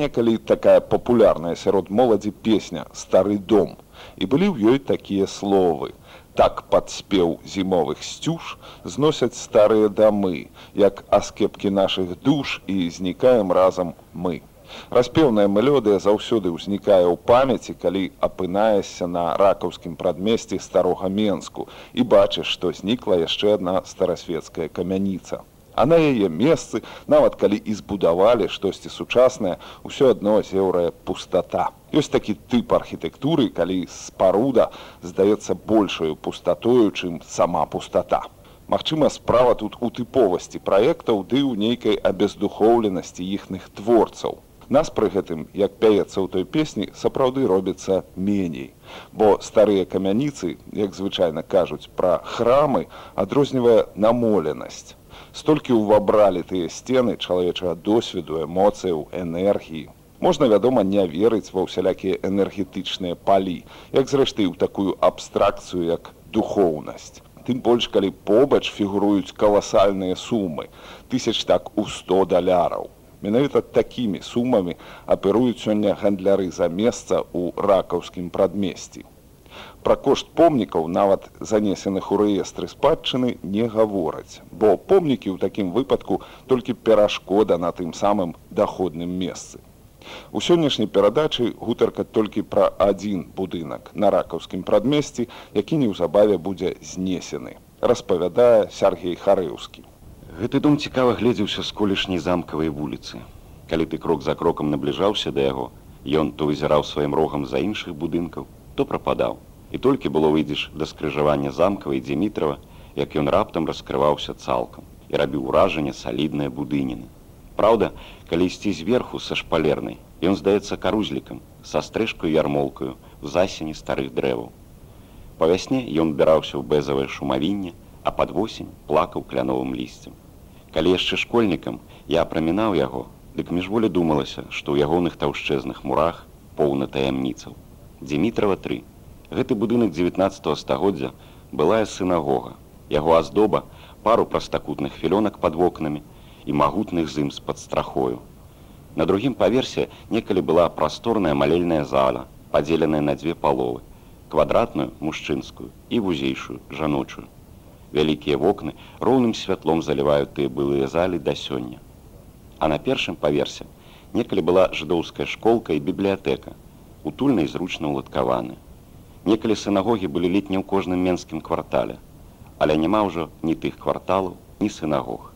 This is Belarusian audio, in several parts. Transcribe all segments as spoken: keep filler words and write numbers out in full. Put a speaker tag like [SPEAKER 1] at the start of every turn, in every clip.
[SPEAKER 1] некалі такая папулярная сярод моладзі песня «Стары дом». І былі ў ёй такія словы. Так пад спеў зімовых сцюж зносяць старыя дамы, як аскепкі нашых душ, і знікаем разам мы. Распеўная мелодыя заўсёды ўзнікае ў памяці, калі апынаешся на ракаўскім прадмесці старога Менску і бачыш, што знікла яшчэ адна старасветская камяніца. А на яе месцы, нават калі і збудавалі штосьці сучаснае, усё адно зеўрае пустата. Ёсць такі тып архітэктуры, калі спаруда здаецца большаю пустатою, чым сама пустата. Магчыма, справа тут у тыповасці праектаў ды ў нейкай абездухоўленасці іхных творцаў. Нас пры гэтым, як пяецца ў той песні, сапраўды робіцца меней. Бо старыя камяніцы, як звычайна кажуць пра храмы, адрознівае намоленасць. Столькі ўвабралі тыя сцены чалавечага досведу, эмоцыяў, энергіі. Можна, вядома, не верыць ва ўсялякія энергетычныя палі, як зрэшты ў такую абстракцыю, як духоўнасць. Тым больш, калі побач фігуруюць каласальныя сумы, тысяч так у сто даляраў. Менавіта такімі сумамі аперуюць сёння гандляры за месца ў ракаўскім прадмесці. Пра кошт помнікаў, нават занесеных у рэестры спадчыны, не гавораць, бо помнікі ў такім выпадку толькі перашкода на тым самым даходным месцы. У сённяшняй перадачы гутарка толькі пра адзін будынак на ракаўскім прадмесці, які неўзабаве будзе знесены, распавядае Сяргей Харэўскі.
[SPEAKER 2] Гэты дом цікава гледзеўся з колішняй замкавай вуліцы. Калі ты крок за крокам набліжаўся да яго, ён то вызіраў сваім рогам за іншых будынкаў, то прападаў. І толькі было выйдзеш да скрыжавання замкавай Дзімітрава, як ён раптам раскрываўся цалкам і рабіў уражанне саліднае будыніны. Праўда, калі ісці зверху са шпалернай, ён здаецца карузлікам, са стрэшкаю ярмолкаю ў засені старых дрэваў. Па вясне ён збіраўся ў бэзавае шумавінне, а пад восень плакаў кляновым лісцем. Калі яшчэ школьнікам я прамінаў яго, дык міжволі думалася, што ў ягоных таўшчэзных мурах поўна таямніцаў. Дзімітрава тры. Гэты будынак дзевятнаццатага стагоддзя былая сінагога. Яго аздоба пару прастакутных філёнак пад вокнамі і магутных зым з-пад страхою. На другім паверсе некалі была прасторная малельная зала, падзеленая на дзве паловы, квадратную мужчынскую і вузейшую жаночую. Вялікія вокны роўным святлом заліваюць тыя былыя залі да сёння. А на першым паверсе некалі была жыдоўская школка і бібліятэка, утульна і зручна ўладкаваны. Некалі сінагогі былі ледь не ў кожным менскім квартале, але няма ўжо ні тых кварталаў, ні сінагог.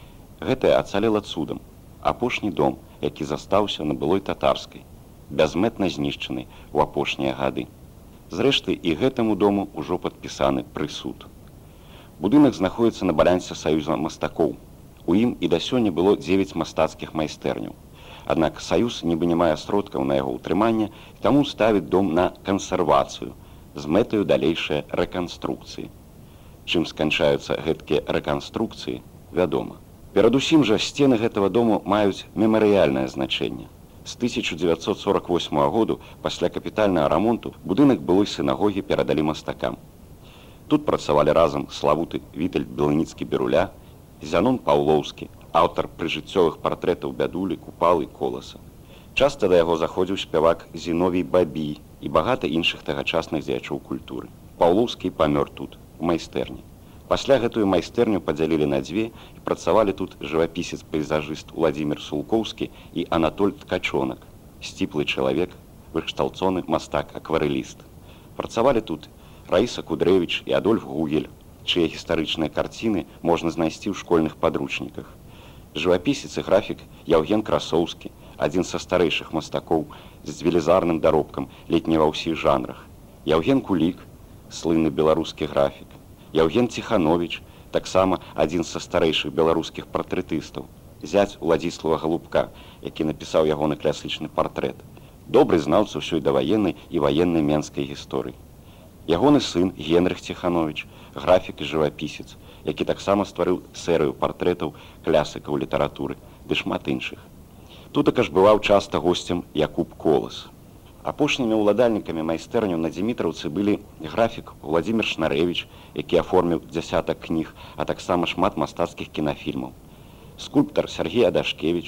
[SPEAKER 2] Гэтае ацалела цудам, апошні дом, які застаўся на былой татарскай, бязмэтна знішчаны ў апошнія гады. Зрэшты, і гэтаму дому ўжо падпісаны прысуд. Будынак знаходіцца на балансе Саюза мастакоў. У ім і да сёння было дзевяць мастацкіх майстэрняў. Аднак Саюз нібы не мае сродкаў на яго ўтрыманне, таму ставіць дом на кансервацыю з мэтаю далейшай рэканструкцыі. Чым сканчаюцца гэткія рэканструкцыі, вядома. Перадусім жа сцены гэтага дому маюць мемарыяльнае значэнне. З тысяча дзевяцьсот сорак восьмага году пасля капітальнага рамонту будынак былой сінагогі перадалі мастакам. Тут працавалі разам славуты Вітальд Беланіцкі-Беруля, Зянон Паўлоўскі, аўтар прыжыццёвых партрэтаў Бядулі, Купалы, Коласа. Часта да яго заходзіў спявак Зіновій Бабій і багата іншых тагачасных дзеячоў культуры. Паўлоўскі памёр тут, у майстэрні. Пасля гэтую майстэрню падзялілі на дзве і працавалі тут жывапісец-пейзажыст Уладзімір Сулкоўскі і Анатоль Ткачонак, сціплы чалавек, выкшталцоны мастак-акварэліст. Працавалі тут Раіса Кудрэвіч і Адольф Гугель, чые гістарычныя карціны можна знайсці ў школьных падручніках. Жывапісец і графік Яўген Красоўскі, адзін са старэйшых мастакоў з велізарным даробкам ледь не ва ўсіх жанрах. Яўген Кулік, слыны беларускі графік. Яўген Ціхановіч, таксама адзін са старэйшых беларускіх партрэтыстаў. Зяць Уладзіслава Галубка, які напісаў ягоны класічны партрэт. Добры знаўца ўсёй даваеннай і ваеннай менскай гісторыі. Ягоны сын Генрых Ціхановіч, графік і жывапісец, які таксама стварыў серыю партрэтаў клясыкаў літаратуры, ды шмат іншых. Тутака ж бываў часта госцем Якуб Колас. Апошнімі ўладальнікамі майстэрняў на Дзімітраўцы былі графік Уладзімір Шнарэвіч, які аформіў дзясятак кніг, а таксама шмат мастацкіх кінафільмаў, скульптар Сяргей Адашкевіч,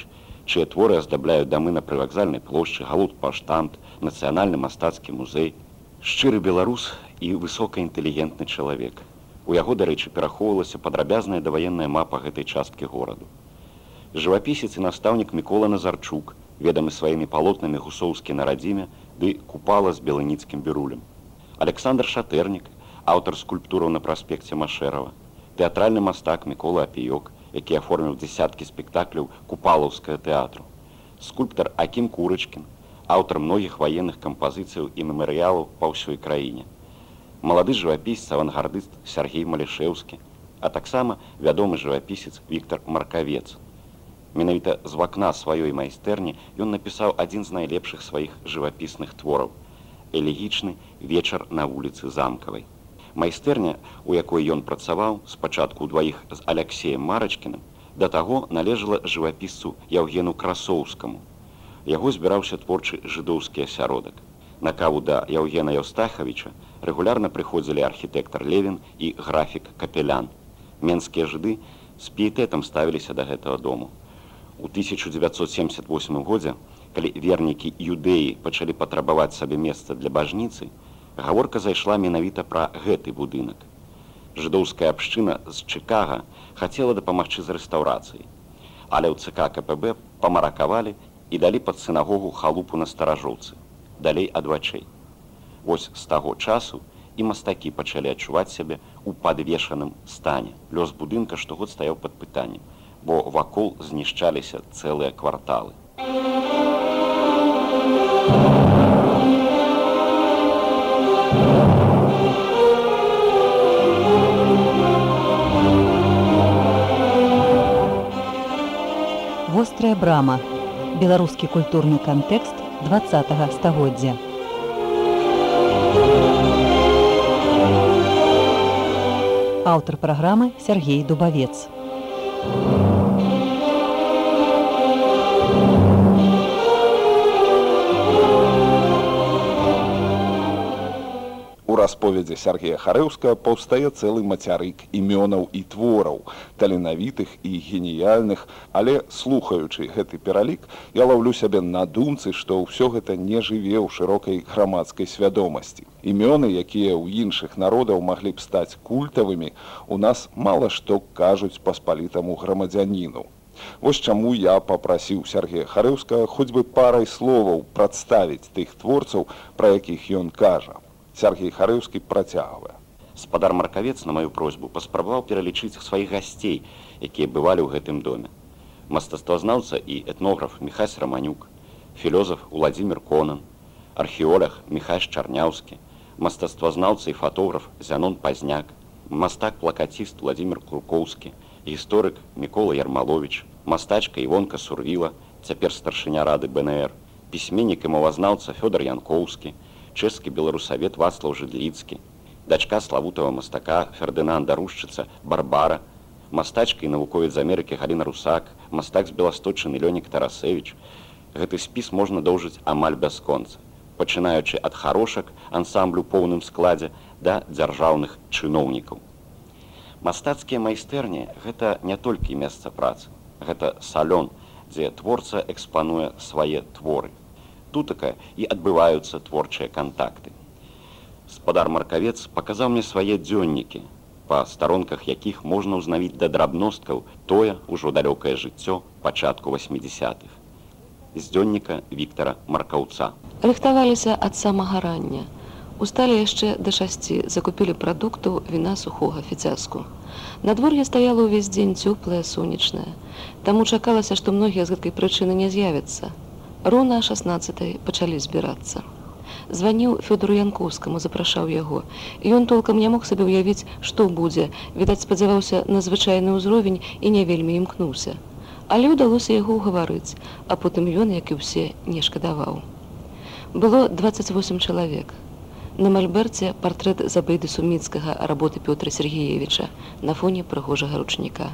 [SPEAKER 2] чые творы аздабляюць дамы на прывакзальнай плошчы, галоўпаштамт, нацыянальны мастацкі музей. Шчыры беларус і высокаінтэлігентны чалавек. У яго, дарэчы, перахоўвалася падрабязная даваенная мапа гэтай часткі гораду. Жывапісец і настаўнік Мікола Назарчук, ведамы сваімі палотнамі гусоўскі на радзіме ды купала з белыніцкім бірулем. Александр Шатэрнік, аўтар скульптураў на праспекце Машэрава, тэатральны мастак Мікола Апіёк, які аформіў дзесяткі спектакляў купалаўскага тэатру, скульптар Акім Курачкін, аўтар многіх ваенных кампазіцыяў і мемарыялаў па ўсёй краіне, малады жывапісец, авангардыст Сяргей Малішэўскі, а таксама вядомы жывапісец Віктар Маркавец. Менавіта з вакна сваёй майстэрні ён напісаў адзін з найлепшых сваіх жывапісных твораў – элегічны вечар на вуліцы Замкавай. Майстэрня, у якой ён працаваў, спачатку ўдваіх з Аляксеем Марачкіным, да таго належала жывапісцу Яўгену Красоўскаму. Яго збіраўся творчы жыдоўскі асяродак. На каву да Яўгена Яўстахавіча рэгулярна прыходзілі архітэктар Левін і графік Капелян. Менскія жыды з піетэтам ставіліся да гэтага дому. У тысяча дзевяцьсот семьдесят восьмым годзе, калі вернікі юдэі пачалі патрабаваць сабе месца для бажніцы, гаворка зайшла менавіта пра гэты будынак. Жыдоўская абшчына з Чыкага хацела дапамагчы з рэстаўрацыяй, але ў ЦК КПБ памаракавалі і далі пад сінагогу халупу на Старажоўцы, далей ад вачэй. Вось з таго часу і мастакі пачалі адчуваць сябе ў падвешаным стане. Лёс будынка штогод стаяў пад пытаннем, бо вакол знішчаліся цэлыя кварталы.
[SPEAKER 3] Вострая брама. Беларускі культурны кантэкст дваццатага стагоддзя. Аўтар праграмы Сяргей Дубавец.
[SPEAKER 1] У расповедзе Сяргея Харэўскага паўстае цэлы мацярык імёнаў і твораў, таленавітых і геніяльных, але, слухаючы гэты пералік, я лаўлю сябе на думцы, што ўсё гэта не жыве ў шырокай грамадскай свядомасці. Імёны, якія ў іншых народаў маглі б стаць культавымі, у нас мала што кажуць паспалітаму грамадзяніну. Вось чаму я папрасіў Сяргея Харэўскага хоць бы парай словаў прадставіць тых творцаў, пра якіх ён кажа. Сяргей Харэўскі працягвае.
[SPEAKER 2] Спадар Маркавец на маю просьбу паспрабаваў пералічыць сваіх гасцей, якія бывалі ў гэтым доме. Мастацтвазнаўца і этнограф Міхась Раманюк, філёзаф Уладзімір Конан, археолог Міхась Чарняўскі, мастацтвазнаўца і фатограф Зянон Пазняк, мастак-плакаціст Владзімір Куркоўскі, гісторык Мікола Ярмаловіч, мастачка Івонка Сурвіла, цяпер старшыня рады Бэ Эн Эр, пісьменнік і мовазнаўца Фёдар Янкоўскі, чэшскі беларусавет Вацлаў Жыдліцкі, дачка славутага мастака Фердынанда Рушчыца Барбара, мастачка і навуковец з Амерыкі Галіна Русак, мастак з Беласточчыны Лёнік Тарасевіч. Гэты спіс можна доўжыць амаль бясконца, пачынаючы ад харошак ансамблю ў поўным складзе да дзяржаўных чыноўнікаў. Мастацкія майстэрні – гэта не толькі месца працы, гэта салён, дзе творца экспануе свае творы. Тутака і адбываюцца творчыя кантакты. Спадар Маркавец паказаў мне свае дзённікі, па старонках якіх можна ўзнавіць да драбносткаў тое ўжо далёкае жыццё пачатку васьмідзясятых. З дзённіка Віктара Маркаўца.
[SPEAKER 4] Рыхтаваліся ад самага рання. Усталі яшчэ да шасці, закупілі прадуктаў, віна сухога, фіцяску. Надвор'е стаяла ўвесь дзень цёплае, сонечнае. Таму чакалася, што многія з гэтай прычыны не з'явяцца. Роўна а шаснаццатай пачалі збірацца. Званіў Фёдору Янкоўскаму, запрашаў яго. І ён толкам не мог сабе ўявіць, што будзе. Відаць, спадзяваўся на звычайны ўзровень і не вельмі імкнуўся. Але ўдалося яго ўгаварыць, а потым ён, як і ўсе, не шкадаваў. Было дваццаць восем чалавек. На мальберце партрэт Забейды Суміцкага работы Пётра Сергеевіча на фоне прыгожага ручніка.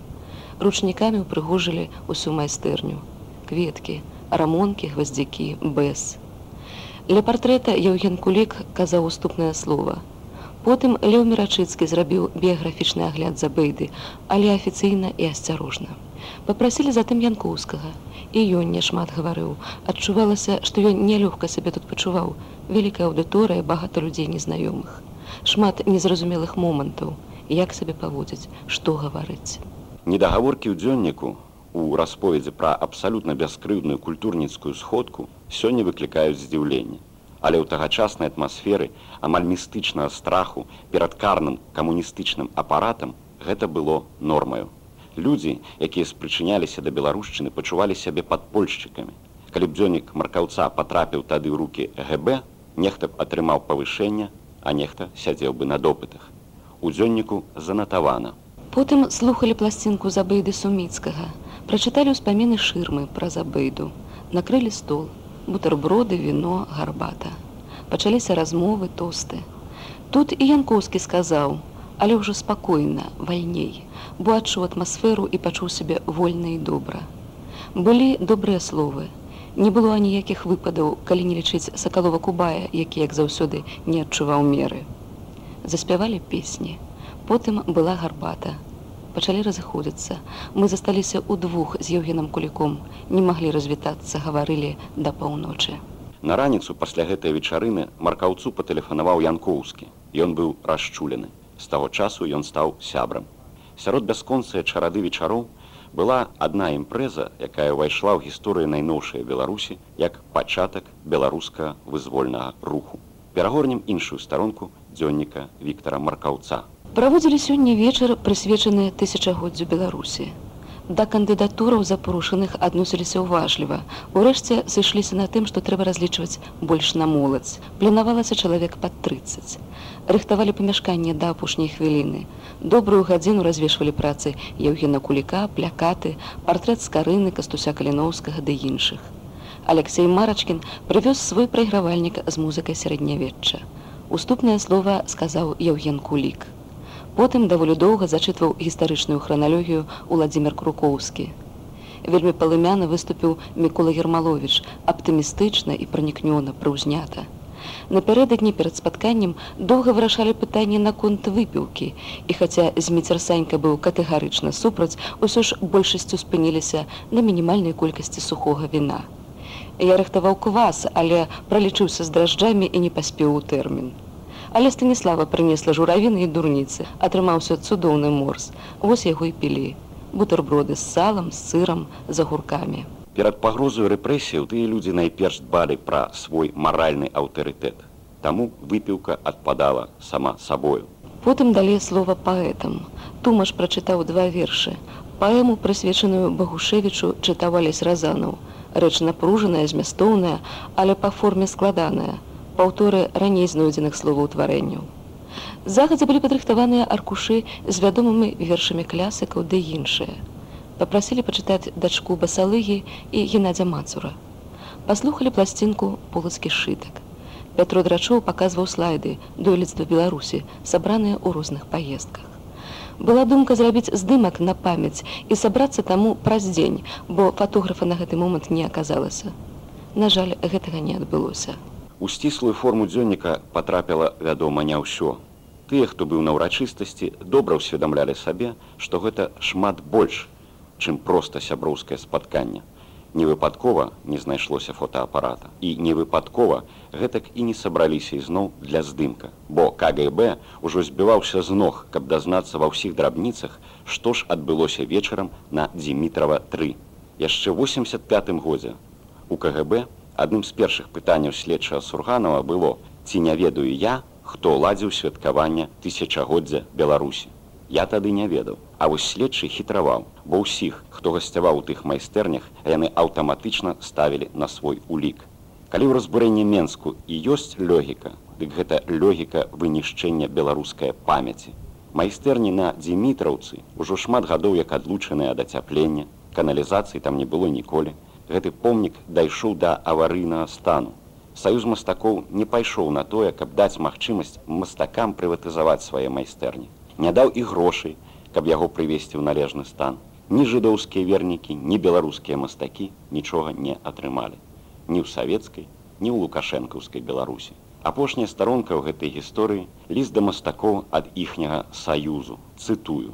[SPEAKER 4] Ручнікамі ўпрыгожылі ўсю майстэрню. Кветкі, рамонкі, гваздзякі, бэс. Для партрэта Яўген Кулік казаў уступнае слова. Потым Леў Мірачыцкі зрабіў біяграфічны агляд Забейды, але афіцыйна і асцярожна. Папрасілі затым Янкоўскага. І ён няшмат гаварыў. Адчувалася, што ён нялёгка сябе тут пачуваў. Вялікая аўдыторыя, багата людзей незнаёмых. Шмат незразумелых момантаў. Як сабе паводзіць, што гаварыць.
[SPEAKER 2] Недагаворкі ў дзённіку у расповедзі пра абсалютна бяскрыўдную культурніцкую сходку сёння выклікаюць здзіўленне. Але ў тагачаснай атмасферы амаль містычнага страху перад карным камуністычным апаратам гэта было нормаю. Людзі, якія спрычыняліся да беларушчыны, пачувалі сябе падпольшчыкамі. Калі б дзённік Маркаўца патрапіў тады ў рукі гэ бэ, нехта б атрымаў павышэнне, а нехта сядзеў бы на допытах. У дзённіку занатавана.
[SPEAKER 4] Потым слухалі пласцінку Забейды Суміцкага, прачыталі ўспаміны Шырмы пра Забейду, накрылі стол, бутэрброды, віно, гарбата. Пачаліся размовы, тосты. Тут і Янкоўскі сказаў, але ўжо спакойна, вальней, бо адчуў атмасферу і пачуў сябе вольна і добра. Былі добрыя словы. Не было аніякіх выпадаў, калі не лічыць Сакалова Кубая, які, як заўсёды, не адчуваў меры. Заспявалі песні. Потым была гарбата. Пачалі разыходзіцца. Мы засталіся ўдвух з Еўгенам Куліком. Не маглі развітацца, гаварылі да паўночы.
[SPEAKER 2] На раніцу пасля гэтай вечарыны Маркаўцу патэлефанаваў Янкоўскі. Ён быў расчулены. З таго часу ён стаў сябрам. Сярод бясконцыя чарады вечароў была адна імпрэза, якая ўвайшла ў гісторыю найноўшай Беларусі як пачатак беларускага вызвольнага руху. Перагорнем іншую старонку дзённіка Віктара Маркаўца.
[SPEAKER 4] Праводзілі сёння вечар, прысвечаны тысячагоддзю Беларусі. Да кандыдатураў запрошаных адносіліся ўважліва. Урэшце сышліся на тым, што трэба разлічваць больш на моладзь. Планавалася чалавек пад трыццаць. Рыхтавалі памяшканне да апошняй хвіліны. Добрую гадзіну развешвалі працы Еўгена Куліка, плякаты, партрэт Скарыны, Кастуся Каліноўскага ды іншых. Алексей Марачкін прывёз свой прайгравальнік з музыкай сярэднявечча. Уступнае слова сказаў Еўген Кулік. Потым даволі доўга зачытваў гістарычную храналогію Уладзімір Крукоўскі. Вельмі палымяна выступіў Мікола Ермаловіч, аптымістычна і пранікнёна, прыўзнята. Напярэдадні перад спатканнем доўга вырашалі пытанне наконт выпіўкі, і хаця Зміцер Санька быў катэгарычна супраць, усё ж большасцю спыніліся на мінімальнай колькасці сухога віна. Я рыхтаваў квас, але пралічыўся з дражджамі і не паспеў у тэрмін. Але Станіслава прынесла журавіны і дурніцы, атрымаўся цудоўны морс. Вось яго і пілі. Бутэрброды з салам, з сырам, з агуркамі.
[SPEAKER 2] Перад пагрозою рэпрэсіяў тыя людзі найперш дбалі пра свой маральны аўтарытэт. Таму выпіўка адпадала сама сабою.
[SPEAKER 4] Потым далі слова паэтам. Тумаш прачытаў два вершы. Паэму, прысвечаную Багушевічу, чытаў Алесь Разанаў. Рэч напружаная, змястоўная, але па форме складаная. Паўторы раней знойдзеных словаўтварэнняў. Загадзя былі падрыхтаваныя аркушы з вядомымі вершамі клясыкаў ды іншыя. Папрасілі пачытаць дачку Басалыгі і Геннадзя Мацура. Паслухалі пласцінку «Полацкі сшытак». Пятро Драчоў паказваў слайды дойлідства Беларусі, сабраныя ў розных паездках. Была думка зрабіць здымак на памяць і сабрацца таму праз дзень, бо фатографа на гэты момант не аказалася. На жаль, гэтага не адбылося.
[SPEAKER 2] У сціслую форму дзённіка патрапіла, вядома, не ўсё. Тыя, хто быў на ўрачыстасці, добра ўсведамлялі сабе, што гэта шмат больш, чым проста сяброўскае спатканне. Невыпадкова не знайшлося фотоапарата. І невыпадкова гэтак і не сабраліся ізноў для здымка, бо ка гэ бэ ўжо збіваўся з ног, каб дазнацца ва ўсіх драбніцах, што ж адбылося вечарам на Дзімітрава тры. Яшчэ ў восемьдесят пятым годзе у ка гэ бэ адным з першых пытанняў следчага Сурганова было: ці не ведаю я, хто ладзіў святкаванне тысячагоддзя Беларусі. Я тады не ведаў, а вось следчы хітраваў, бо ўсіх, хто гасцяваў у тых майстэрнях, яны аўтаматычна ставілі на свой улік. Калі ў разбурэнні Менску і ёсць лёгіка, дык гэта лёгіка вынішчэння беларускай памяці. Майстэрні на Дзімітраўцы ўжо шмат гадоў як адлучаныя ад ацяплення, каналізацыі там не было ніколі. Гэты помнік дайшоў да аварыйнага стану. Саюз мастакоў не пайшоў на тое, каб даць магчымасць мастакам прыватызаваць свае майстэрні. Не даў і грошай, каб яго прывесці ў належны стан. Ні жыдоўскія вернікі, ні беларускія мастакі нічога не атрымалі. Ні ў савецкай, ні ў лукашэнкаўскай Беларусі. Апошняя старонка ў гэтай гісторыі — ліст да мастакоў ад іхняга саюзу. Цытую.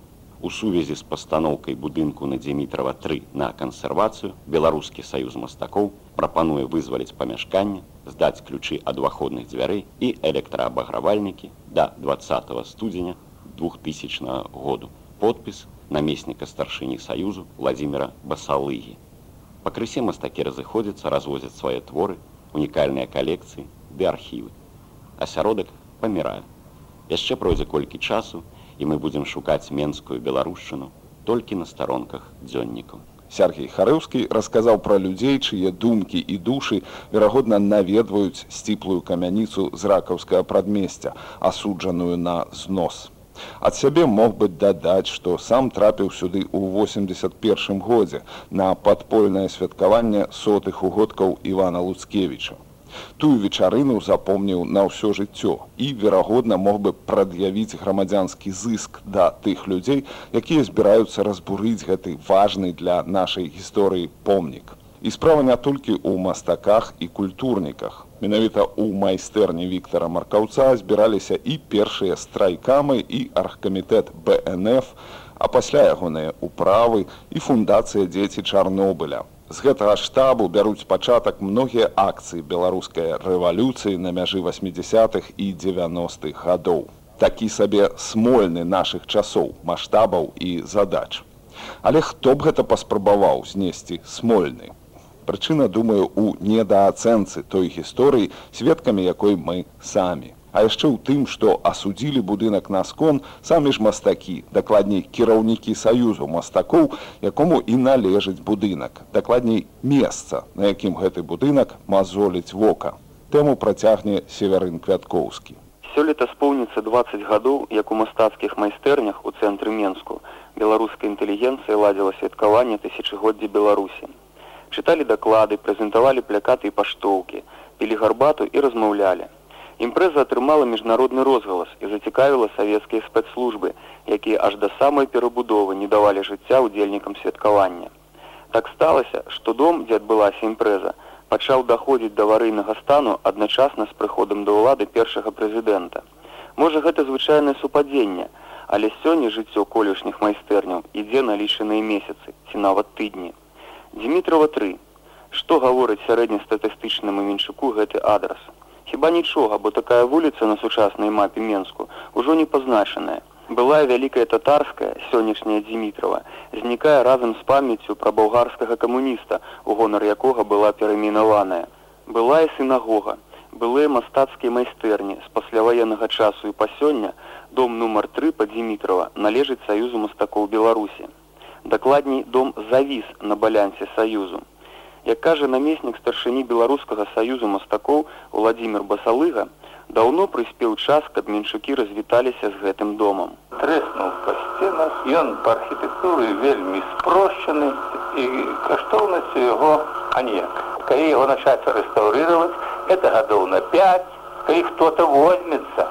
[SPEAKER 2] У сувязі з пастаноўкай будынку на Дзімітрава тры на кансервацыю Беларускі саюз мастакоў прапануе вызваліць памяшканне, здаць ключы ад уваходных дзвярэй і электраабагравальнікі да дваццатага студзеня двухтысячнага году. Подпіс намесніка старшыні саюзу Владзіміра Басалыгі. Пакрысе мастакі разыходзяцца, развозяць свае творы, унікальныя калекцыі ды архівы. Асяродак памірае. Яшчэ пройдзе колькі часу, і мы будзем шукаць менскую беларушчыну толькі на старонках дзённікаў.
[SPEAKER 1] Сергей Харэўскі расказаў пра людзей, чые думкі і душы, верагодна, наведваюць сціплую камяніцу з ракаўскага прадмесця, асуджаную на знос. Ад сябе мог бы дадаць, што сам трапіў сюды ў восемьдесят першым годзе на падпольнае святкаванне сотых угодкаў Івана Луцкевіча. Тую вечарыну запомніў на ўсё жыццё і, верагодна, мог бы прад'явіць грамадзянскі зыск да тых людзей, якія збіраюцца разбурыць гэты важны для нашай гісторыі помнік. І справа не толькі ў мастаках і культурніках. Менавіта ў майстэрні Віктара Маркаўца збіраліся і першыя страйкамы, і аргкамітэт Бэ Эн Эф, а пасля ягоныя управы і фундацыя «Дзеці Чарнобыля». З гэтага штабу бяруць пачатак многія акцыі беларускай рэвалюцыі на мяжы васьмідзясятых і дзевяностых гадоў. Такі сабе смольны нашых часоў, маштабаў і задач. Але хто б гэта паспрабаваў знесці смольны? Прычына, думаю, у недаацэнцы той гісторыі, сведкамі якой мы самі. А яшчэ ў тым, што асудзілі будынак на скон самі ж мастакі, дакладней кіраўнікі саюзу мастакоў, якому і належыць будынак, дакладней месца, на якім гэты будынак мазоліць вока. Тэму працягне Северын Квяткоўскі.
[SPEAKER 5] Сёлета споўніцца дваццаць гадоў, як у мастацкіх майстэрнях у цэнтры Менску беларускай інтэлігенцыі ладзіла святкаванне тысячагоддзя Беларусі. Чыталі даклады, прэзентавалі плякаты і паштоўкі, пілі гарбату і размаўлялі. Імпрэза атрымала міжнародны розгалас і зацікавіла савецкія спецслужбы, якія аж да самай перабудовы не давалі жыцця удзельнікам святкавання. Так сталася, што дом, дзе адбылася імпрэза, пачаў даходзіць да аварыйнага стану адначасна з прыходам да ўлады першага прэзідэнта. Можа, гэта звычайнае супадзенне, але сёння жыццё колішніх майстэрняў ідзе на лічаныя месяцы, ці нават тыдні. Дзімітрава тры. Што гаворыць сярэднестатыстычнаму Менчуку гэты адрас? Хіба нічога, бо такая вуліца на сучаснай мапе Менску ўжо не пазначаная. Былая вялікая татарская, сённяшняя Дзімітрава, знікае разам з памяццю пра балгарскага камуніста, у гонар якога была перайменаваная. Былая сінагога, былыя мастацкія майстэрні з пасляваеннага часу і па сёння дом нумар тры па Дзімітрава належыць Саюзу мастакоў Беларусі. Дакладней, дом завіс на балянсе Саюзу. Як кажа намеснік старшыні Беларускага саюзу мастакоў Владзімір Басалыга, даўно прыспеў час, каб менчукі развіталіся з гэтым домам.
[SPEAKER 6] Трэснуў па сценах, ён па архітэктуры вельмі спрошчаны і каштоўнасцю яго аніяк. Калі яго начаць рэстаўрировать, это гадоў на пять, калі хто-то возьмецца.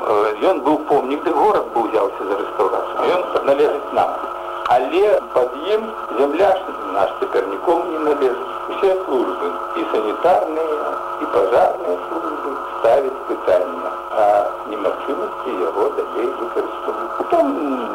[SPEAKER 6] Ён быў помнік, ды горад бы ўзяўся за рэстаўрацыю, ён належыць нам. Але пад ім земля наш цяпер нікому не належыць. Усе службы, і санітарныя, і пажарныя службы ставяць пытанне о немагчымасці яго далей выкарыстоўваць. Потом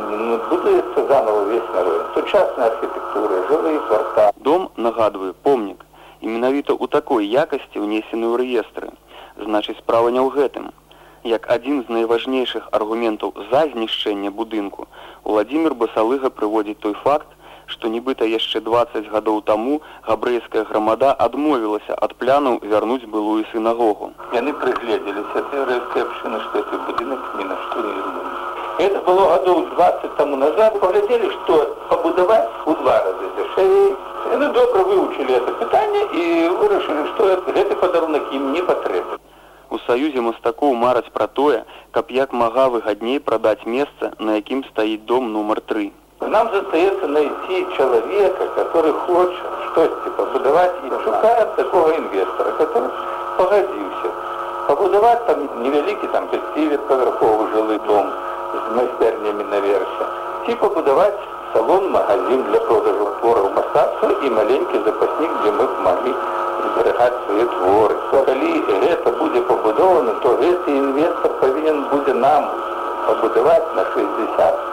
[SPEAKER 6] будуецца заново весь народ. Сучасная архітэктура, жылыя кварталы.
[SPEAKER 5] Дом, нагадваю, помнік, і менавіта ў такой якасці ўнесены ў рэестры. Значыць, справа не ў гэтым. Як адзін з найважнейшых аргументаў за знішчэнне будынку, Владзімір Басалыга прыводзіць той факт, што нібыта яшчэ дваццаць гадоў таму габрэйская грамада адмовілася ад планаў вярнуць былую сінагогу.
[SPEAKER 6] Яны прыгледзеліся, еврейская община, што гэты будынак ні на што не вернулся. Это было гадоў дваццаць таму назад, паглядзелі, што пабудаваць у два разы дзешевей. Яны добра вывучылі гэта пытанне і вырашылі, што гэты падарунак ім не патрэбны.
[SPEAKER 5] У Саюзе мастакоў мараць пра тое, каб як мага выгадней прадаць месца, на якім стаіць дом нумар тры.
[SPEAKER 6] Нам застаецца найти человека, который хочет что-то побудовать, и шукаем такого инвестора, который погодился. Побудовать там невеликий там пятидесятиверховый жилый дом с майстернями наверху. И побудовать салон-магазин для продажу творов мастацтва и маленький запасник, где мы могли зберегать свои творы. Если это будет побудовано, то этот инвестор повинен будет нам побудовать на шестьдесят-сто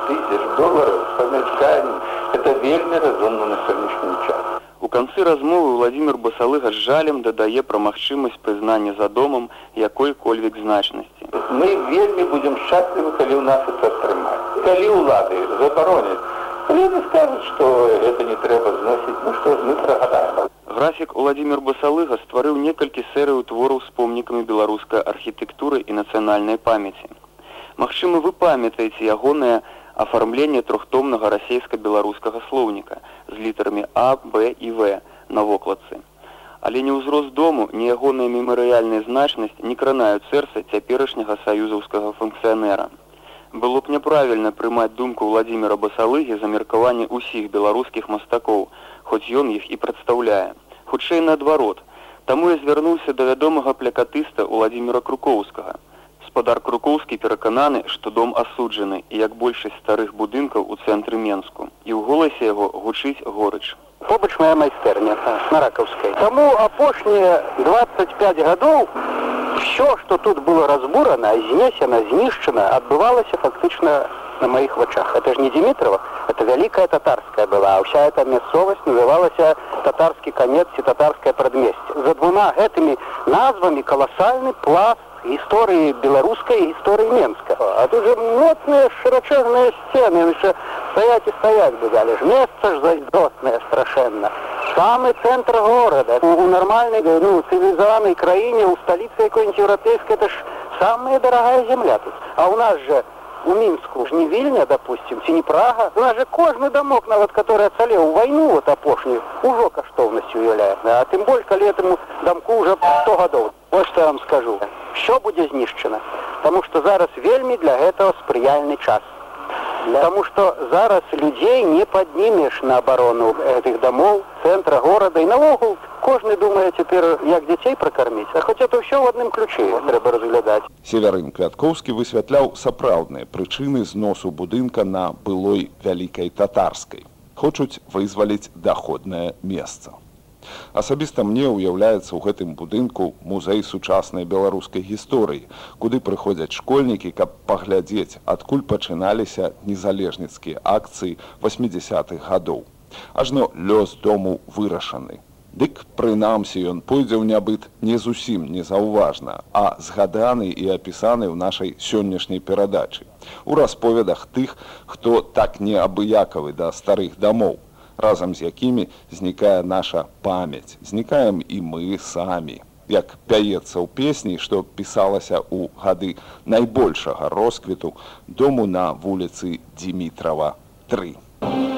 [SPEAKER 6] тысяч долларов с помешканием. Это вельми разумно на сегодняшний час.
[SPEAKER 5] У канцы размовы Владимир Басалыга з жалем дадае пра магчымасць прызнання за домам якой-кольвек значнасці.
[SPEAKER 6] Мы вельми будем счастливы, коли у нас это атрымаецца. Коли улады забароняць, коли они скажут, что это не трэба зносить, ну что ж, мы прогадаем.
[SPEAKER 5] Графік Владимир Басалыга стварыў некалькі серый твораў з помнікамі беларускай архітэктуры і нацыянальнай памяці. Магчыма, вы памятаеце ягонае афармленне трохтомнага расейска-беларускага слоўніка з літарамі А, Б і В на вокладцы. Але ні ўзрост дому, ні ягоная мемарыяльная значнасць не кранаюць сэрца цяперашняга саюзаўскага функцыянера. Было б няправільна прымаць думку Владимира Басалыгі за меркаванне ўсіх беларускіх мастакоў, хоць ён іх і прадстаўляе. Хутчэй наадварот. Таму я звярнуўся да вядомага плякатыста Владимира Крукоўскага. Спадар Крукоўскі перакананы, што дом асуджаны, і як большасць старых будынкаў у цэнтры Менску. І ў голасе яго гучыць горыч.
[SPEAKER 7] Побач моя майстэрня на Ракаўскай. Таму апошнія двадцать пять гадоў все, что тут было разбурано, знесено, знищено, отбывалось фактично на моих вачах. Это же не Димитрова, это Великая Татарская была, а вся эта мясцовость называлась Татарский конец и Татарское предместье. За двумя этими назвами колоссальный пласт истории белорусской и истории Менска. А тут же моцные широчезные стены, еще стоять и стоять бы дали. Место же зайдостное страшенно. Самый центр города. У, у нормальной, ну, цивилизованной краине, у столицы какой-нибудь европейской, это ж самая дорогая земля тут. А у нас же у Минску, не Вильня, допустим, чи не Прага. У нас же кожный домок, нават, который оцалел у войну, вот опошнюю, уже коштовностью является. А тем более, коли этому домку уже сто годов. Вот что я вам скажу. Все будет знищено. Потому что зараз вельми для этого сприяльный час. Потому что зараз людей не поднимешь на оборону этих домов, центра города. И налогу кожный думает теперь, как детей прокормить. А хоть это все в одном ключе треба разглядать.
[SPEAKER 1] Северин Квятковский высвятляў сапраўдныя прычыны зносу будынка на былой Вялікай Татарскай. Хочуць вызваліць даходнае месца. Асабіста мне ўяўляецца ў гэтым будынку музей сучаснай беларускай гісторыі, куды прыходзяць школьнікі, каб паглядзець, адкуль пачыналіся незалежніцкія акцыі восьмідзесятых гадоў. Ажно лёс дому вырашаны. Дык, прынамсі, ён пойдзе ў нябыт не зусім незаўважна, а згаданы і апісаны ў нашай сённяшняй перадачы, у расповедах тых, хто так неабыякавы да старых дамоў, разам з якімі знікае наша памяць, знікаем і мы самі. Як пяецца ў песні, што пісалася ў гады найбольшага росквіту дому на вуліцы Димитрова три.